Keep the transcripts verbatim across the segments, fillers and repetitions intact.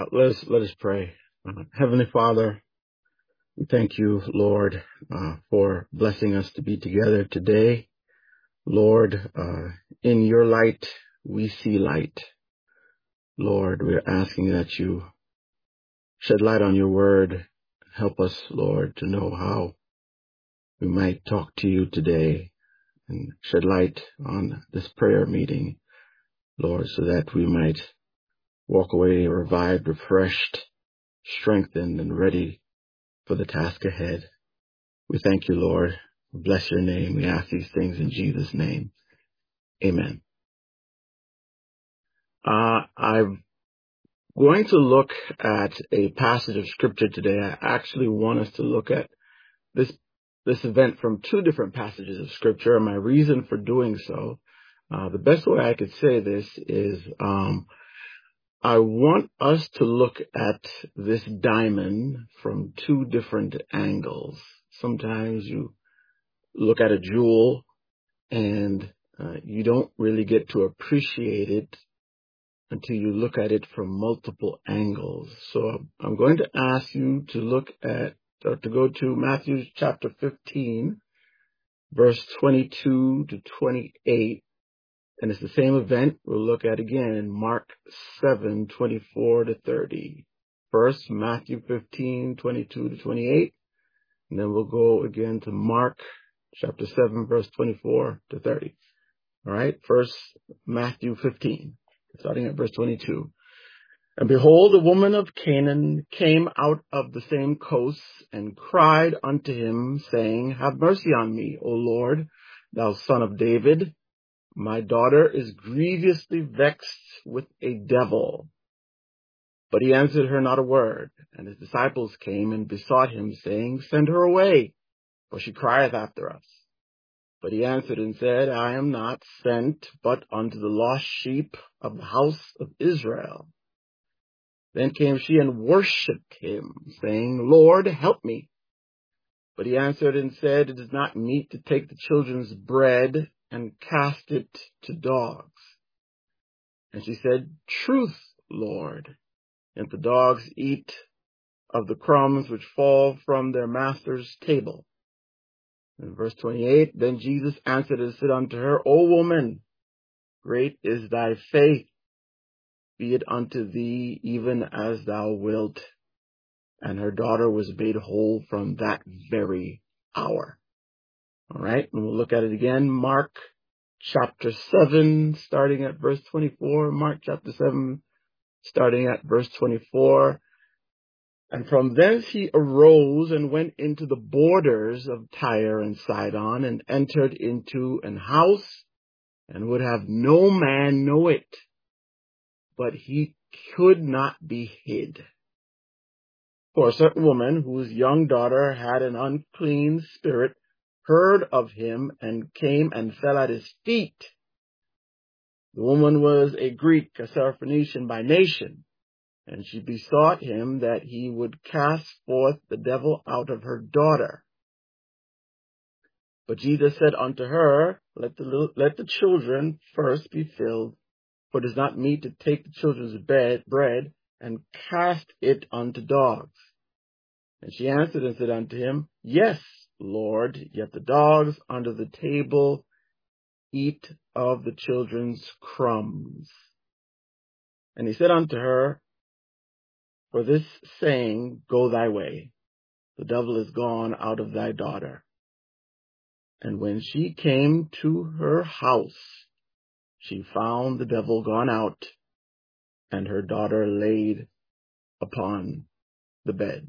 Let us, let us pray. Uh, Heavenly Father, we thank you, Lord, uh, for blessing us to be together today. Lord, uh, in your light, we see light. Lord, we're asking that you shed light on your word. Help us, Lord, to know how we might talk to you today and shed light on this prayer meeting, Lord, so that we might walk away revived, refreshed, strengthened, and ready for the task ahead. We thank you, Lord. Bless your name. We ask these things in Jesus' name. Amen. Uh, I'm going to look at a passage of scripture today. I actually want us to look at this this event from two different passages of scripture, and my reason for doing so, uh, the best way I could say this is um, I want us to look at this diamond from two different angles. Sometimes you look at a jewel and uh, you don't really get to appreciate it until you look at it from multiple angles. So I'm going to ask you to look at, or to go to Matthew chapter fifteen, verse twenty-two to twenty-eight. And it's the same event we'll look at again in Mark seven, twenty-four to thirty. First, Matthew fifteen, twenty-two to twenty-eight. And then we'll go again to Mark chapter seven, verse twenty-four to thirty. All right. First, Matthew fifteen, starting at verse twenty-two. And behold, a woman of Canaan came out of the same coast and cried unto him, saying, Have mercy on me, O Lord, thou son of David. My daughter is grievously vexed with a devil. But he answered her not a word. And his disciples came and besought him, saying, Send her away, for she crieth after us. But he answered and said, I am not sent but unto the lost sheep of the house of Israel. Then came she and worshipped him, saying, Lord, help me. But he answered and said, It is not meet to take the children's bread and cast it to dogs. And she said, Truth, Lord, and the dogs eat of the crumbs which fall from their master's table. In verse twenty-eight, then Jesus answered and said unto her, O woman, great is thy faith. Be it unto thee even as thou wilt. And her daughter was made whole from that very hour. All right, and we'll look at it again. Mark chapter seven, starting at verse twenty-four. Mark chapter seven, starting at verse twenty-four. And from thence he arose and went into the borders of Tyre and Sidon, and entered into an house, and would have no man know it, but he could not be hid. For a certain woman whose young daughter had an unclean spirit heard of him, and came and fell at his feet. The woman was a Greek, a Syrophoenician by nation. And she besought him that he would cast forth the devil out of her daughter. But Jesus said unto her, Let the, let the children first be filled, for it is not meet to take the children's bed, bread and cast it unto dogs. And she answered and said unto him, Yes, Lord, yet the dogs under the table eat of the children's crumbs. And he said unto her, For this saying, go thy way. The devil is gone out of thy daughter. And when she came to her house, she found the devil gone out, and her daughter laid upon the bed.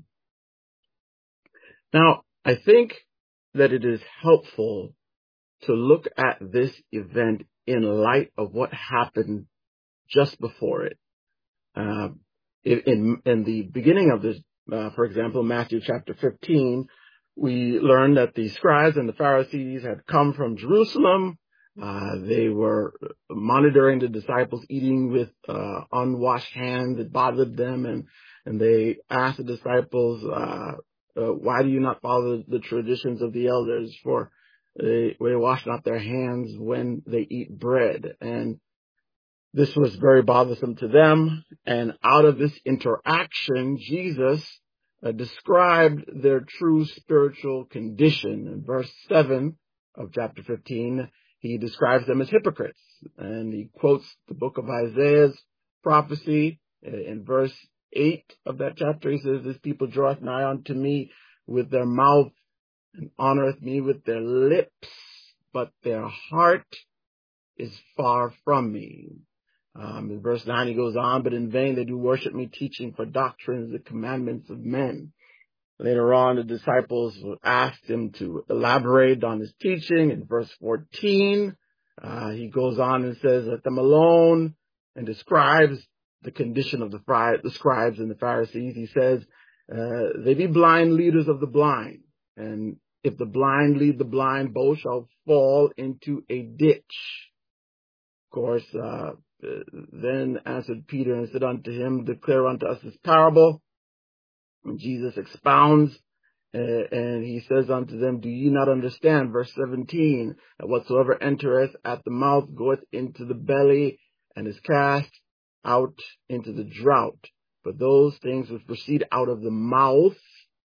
Now, I think that it is helpful to look at this event in light of what happened just before it. Uh, in, in the beginning of this, uh, for example, Matthew chapter fifteen, we learned that the scribes and the Pharisees had come from Jerusalem. Uh, they were monitoring the disciples eating with uh, unwashed hands. It bothered them, and, and they asked the disciples, uh, uh, why do you not follow the, the traditions of the elders? For they, they wash not their hands when they eat bread. And This was very bothersome to them, and out of this interaction, Jesus uh, described their true spiritual condition. In verse seven of chapter fifteen, he describes them as hypocrites, and he quotes the book of Isaiah's prophecy. In verse eight of that chapter, he says, "This people draweth nigh unto me with their mouth, and honoreth me with their lips, but their heart is far from me." Um, in verse nine, he goes on, "But in vain they do worship me, teaching for doctrines the commandments of men." Later on, the disciples asked him to elaborate on his teaching. In verse fourteen, uh, he goes on and says, "Let them alone," and describes the condition of the, fri- the scribes and the Pharisees. He says, uh, "They be blind leaders of the blind. And if the blind lead the blind, both shall fall into a ditch." Of course, uh, then answered Peter and said unto him, "Declare unto us this parable." And Jesus expounds, uh, and he says unto them, "Do ye not understand?" Verse seventeen, "That whatsoever entereth at the mouth goeth into the belly, and is cast out into the drought. But those things which proceed out of the mouth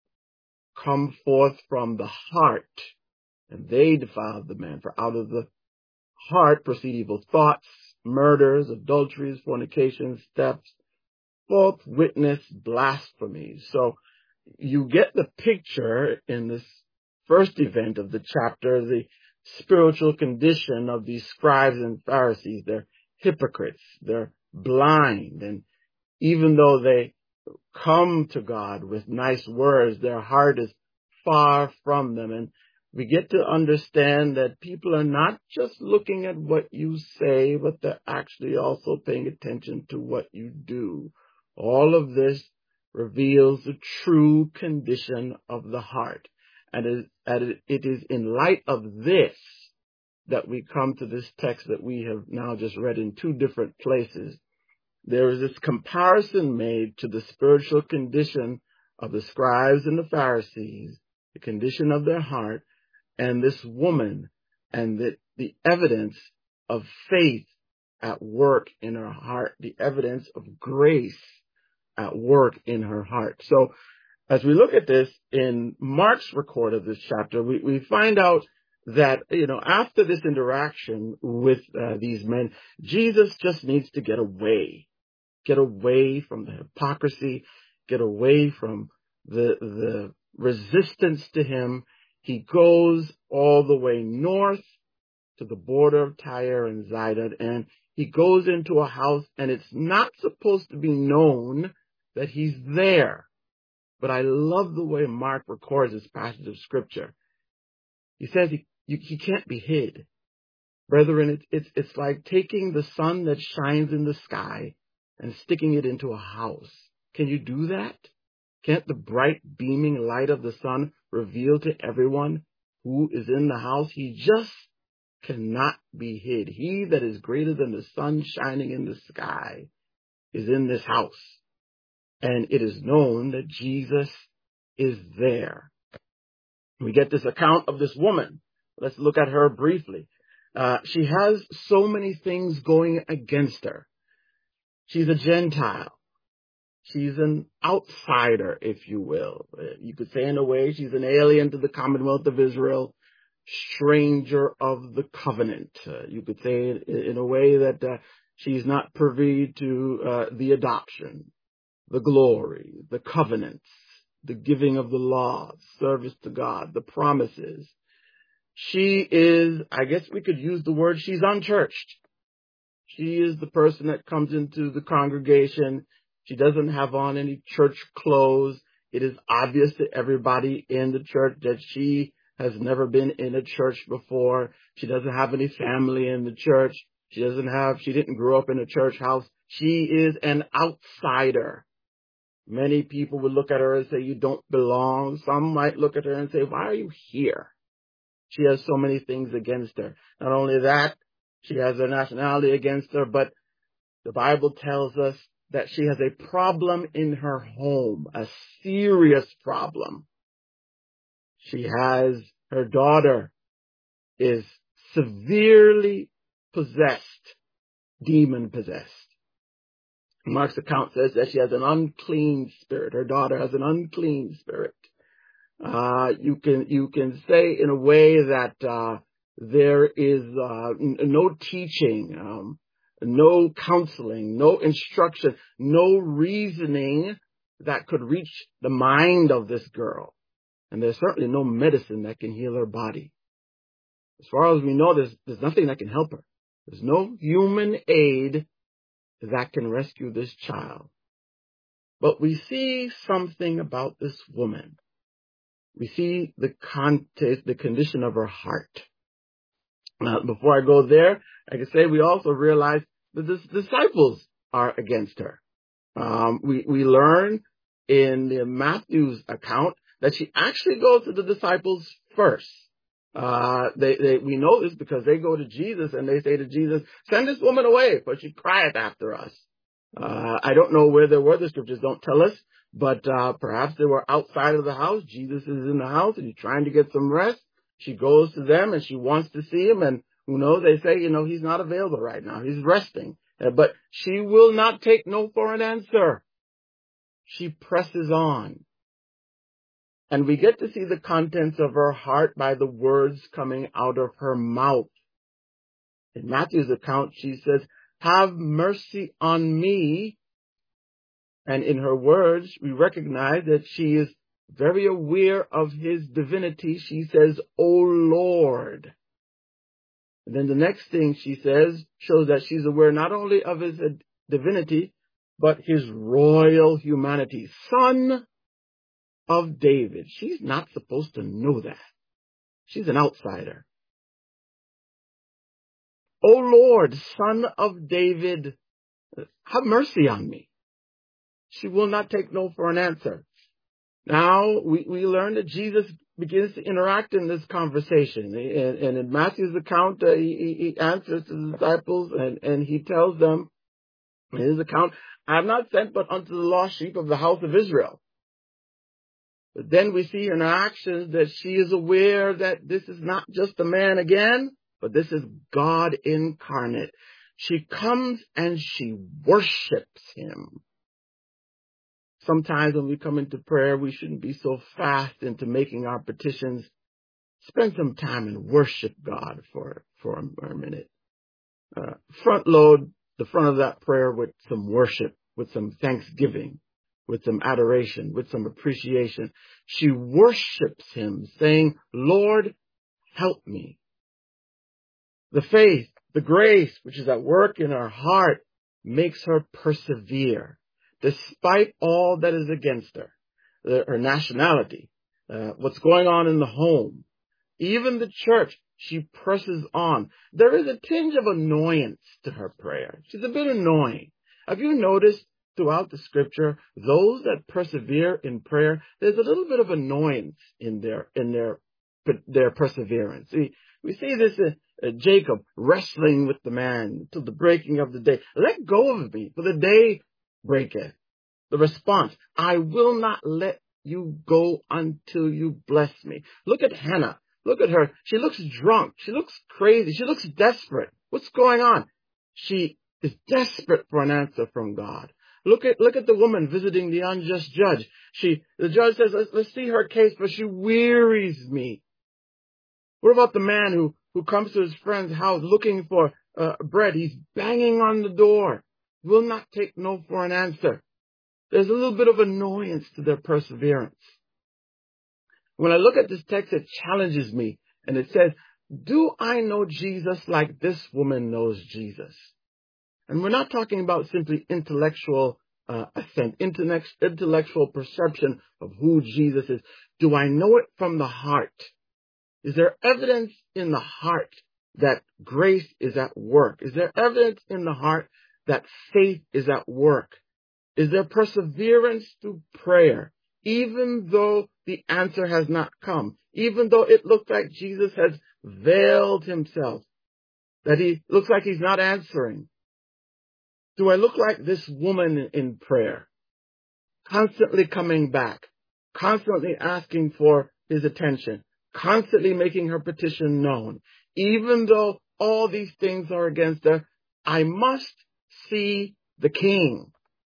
come forth from the heart, and they defile the man. For out of the heart proceed evil thoughts, murders, adulteries, fornications, thefts, false witness, blasphemy." So you get the picture in this first event of the chapter, the spiritual condition of these scribes and Pharisees. They're hypocrites. They're blind. And even though they come to God with nice words, their heart is far from them. And we get to understand that people are not just looking at what you say, but they're actually also paying attention to what you do. All of this reveals the true condition of the heart. And it is in light of this that we come to this text that we have now just read in two different places. There is this comparison made to the spiritual condition of the scribes and the Pharisees, the condition of their heart, and this woman, and the, the evidence of faith at work in her heart, the evidence of grace at work in her heart. So as we look at this in Mark's record of this chapter, we, we find out that, you know, after this interaction with uh, these men, Jesus just needs to get away, get away from the hypocrisy, get away from the, the resistance to him. He goes all the way north to the border of Tyre and Zidon, and he goes into a house, and it's not supposed to be known that he's there. But I love the way Mark records this passage of Scripture. He says he, you, he can't be hid. Brethren, it's, it's, it's like taking the sun that shines in the sky and sticking it into a house. Can you do that? Can't the bright beaming light of the sun reveal to everyone who is in the house? He just cannot be hid. He that is greater than the sun shining in the sky is in this house. And it is known that Jesus is there. We get this account of this woman. Let's look at her briefly. Uh, she has so many things going against her. She's a Gentile. She's an outsider, if you will. You could say in a way she's an alien to the Commonwealth of Israel, stranger of the covenant. Uh, you could say in, in a way that uh, she's not privy to uh, the adoption, the glory, the covenants, the giving of the law, service to God, the promises. She is, I guess we could use the word, she's unchurched. She is the person that comes into the congregation. She doesn't have on any church clothes. It is obvious to everybody in the church that she has never been in a church before. She doesn't have any family in the church. She doesn't have, she didn't grow up in a church house. She is an outsider. Many people would look at her and say, you don't belong. Some might look at her and say, why are you here? She has so many things against her. Not only that, she has her nationality against her, but the Bible tells us that she has a problem in her home, a serious problem. She has, her daughter is severely possessed demon-possessed. Mark's account says that she has an unclean spirit. Her daughter has an unclean spirit. Uh, you can, you can say in a way that, uh, there is, uh, n- no teaching, um, no counseling, no instruction, no reasoning that could reach the mind of this girl. And there's certainly no medicine that can heal her body. As far as we know, there's, there's nothing that can help her. There's no human aid that can rescue this child. But we see something about this woman. We see the context, the condition of her heart. Now, before I go there, I can say we also realize that the disciples are against her. Um, we, we learn in the Matthew's account that she actually goes to the disciples first. Uh, they, they, we know this because they go to Jesus and they say to Jesus, send this woman away, for she crieth after us. Uh, I don't know where they were. The scriptures don't tell us, but, uh, perhaps they were outside of the house. Jesus is in the house and he's trying to get some rest. She goes to them and she wants to see him, and who knows, they say, you know, he's not available right now. He's resting. Uh, but she will not take no for an answer. She presses on. And we get to see the contents of her heart by the words coming out of her mouth. In Matthew's account, she says, have mercy on me. And in her words, we recognize that she is very aware of his divinity. She says, O Lord. And then the next thing she says shows that she's aware not only of his divinity, but his royal humanity. Son of David. She's not supposed to know that. She's an outsider. O Lord, Son of David, have mercy on me. She will not take no for an answer. Now, we, we learn that Jesus begins to interact in this conversation. And, and in Matthew's account, uh, he, he answers the disciples and, and he tells them, in his account, I have not sent but unto the lost sheep of the house of Israel. But then we see in her actions that she is aware that this is not just a man again, but this is God incarnate. She comes and she worships him. Sometimes when we come into prayer, we shouldn't be so fast into making our petitions. Spend some time and worship God for, for a minute. Uh, front load the front of that prayer with some worship, with some thanksgiving, with some adoration, with some appreciation. She worships him, saying, Lord, help me. The faith, the grace, which is at work in her heart, makes her persevere, despite all that is against her, her nationality, uh, what's going on in the home, even the church. She presses on. There is a tinge of annoyance to her prayer. She's a bit annoying. Have you noticed throughout the scripture, those that persevere in prayer, there's a little bit of annoyance in their, in their, their perseverance. We, we see this in uh, Jacob wrestling with the man till the breaking of the day. Let go of me, for the day breaketh. The response, I will not let you go until you bless me. Look at Hannah. Look at her. She looks drunk. She looks crazy. She looks desperate. What's going on? She is desperate for an answer from God. Look at, look at the woman visiting the unjust judge. She, the judge says, let's, let's see her case, but she wearies me. What about the man who, who comes to his friend's house looking for uh, bread? He's banging on the door. Will not take no for an answer. There's a little bit of annoyance to their perseverance. When I look at this text, it challenges me. And it says, do I know Jesus like this woman knows Jesus? And we're not talking about simply intellectual uh, assent, intellectual perception of who Jesus is. Do I know it from the heart? Is there evidence in the heart that grace is at work? Is there evidence in the heart that faith is at work? Is there perseverance through prayer, even though the answer has not come, even though it looks like Jesus has veiled himself, that he looks like he's not answering? Do I look like this woman in prayer, constantly coming back, constantly asking for his attention, constantly making her petition known, even though all these things are against her, I must see the King.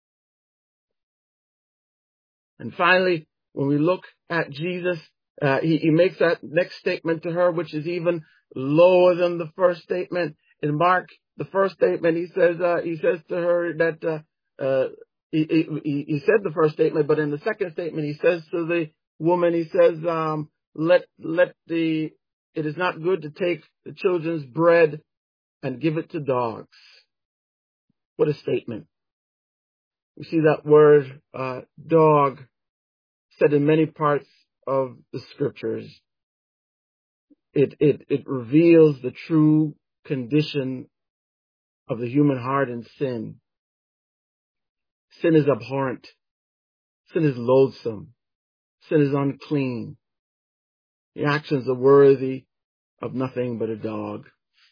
And finally, when we look at Jesus, uh, he, he makes that next statement to her, which is even lower than the first statement. In Mark, the first statement, he says, uh, he says to her that, uh, uh, he, he, he said the first statement, but in the second statement, he says to the woman, he says, um, let, let the, it is not good to take the children's bread and give it to dogs. What a statement. We see that word, uh, dog said in many parts of the scriptures. It, it, it reveals the true condition of the human heart in sin. Sin is abhorrent. Sin is loathsome. Sin is unclean. The actions are worthy of nothing but a dog.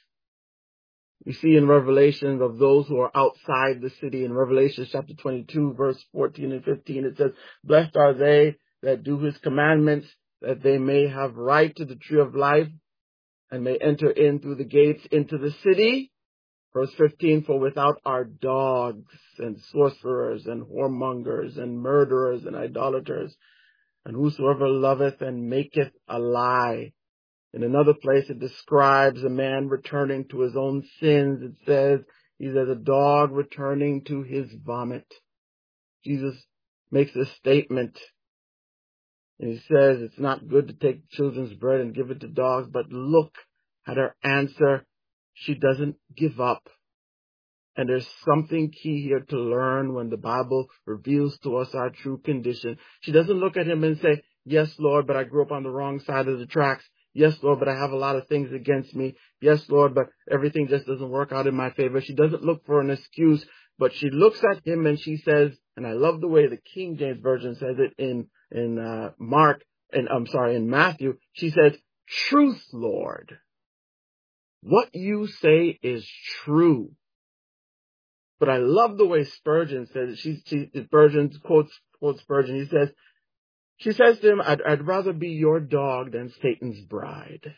We see in Revelation of those who are outside the city. In Revelation chapter twenty-two, verse fourteen and fifteen, it says, blessed are they that do his commandments, that they may have right to the tree of life and may enter in through the gates into the city. Verse fifteen, for without are dogs and sorcerers and whoremongers and murderers and idolaters, and whosoever loveth and maketh a lie. In another place, it describes a man returning to his own sins. It says he's as a dog returning to his vomit. Jesus makes this statement, and he says it's not good to take children's bread and give it to dogs, but look at her answer. She doesn't give up. And there's something key here to learn when the Bible reveals to us our true condition. She doesn't look at him and say, yes, Lord, but I grew up on the wrong side of the tracks. Yes, Lord, but I have a lot of things against me. Yes, Lord, but everything just doesn't work out in my favor. She doesn't look for an excuse, but she looks at him and she says, and I love the way the King James Version says it in, in, uh, Mark, and I'm sorry, in Matthew. She says, truth, Lord. What you say is true. But I love the way Spurgeon says it. She, she, Spurgeon quotes, quotes Spurgeon. He says, she says to him, I'd, I'd rather be your dog than Satan's bride.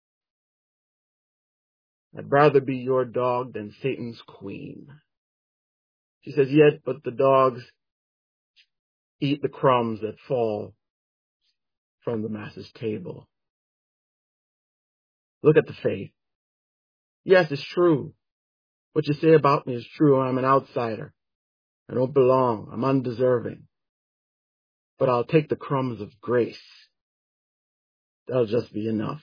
I'd rather be your dog than Satan's queen. She says, yet, but the dogs eat the crumbs that fall from the master's table. Look at the faith. Yes, it's true. What you say about me is true. I'm an outsider. I don't belong. I'm undeserving. But I'll take the crumbs of grace. That'll just be enough.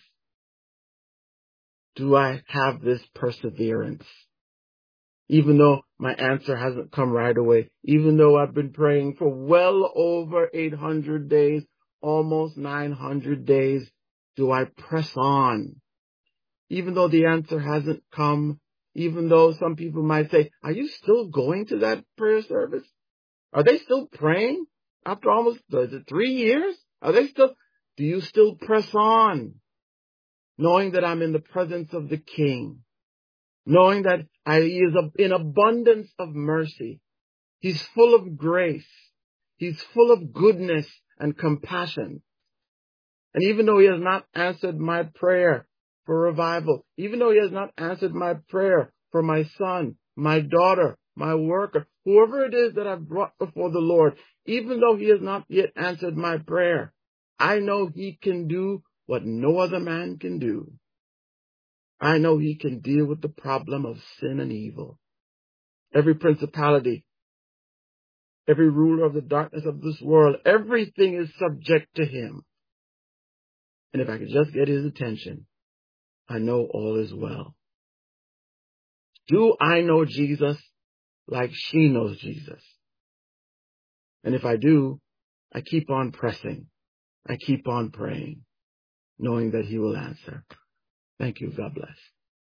Do I have this perseverance? Even though my answer hasn't come right away, even though I've been praying for well over eight hundred days, almost nine hundred days, do I press on? Even though the answer hasn't come, even though some people might say, are you still going to that prayer service? Are they still praying after almost is it three years? Are they still, do you still press on? Knowing that I'm in the presence of the King, knowing that I, he is in abundance of mercy. He's full of grace. He's full of goodness and compassion. And even though he has not answered my prayer for revival, even though he has not answered my prayer for my son, my daughter, my worker, whoever it is that I've brought before the Lord, even though he has not yet answered my prayer, I know he can do what no other man can do. I know he can deal with the problem of sin and evil. Every principality, every ruler of the darkness of this world, everything is subject to him. And if I could just get his attention, I know all is well. Do I know Jesus like she knows Jesus? And if I do, I keep on pressing. I keep on praying, knowing that he will answer. Thank you. God bless.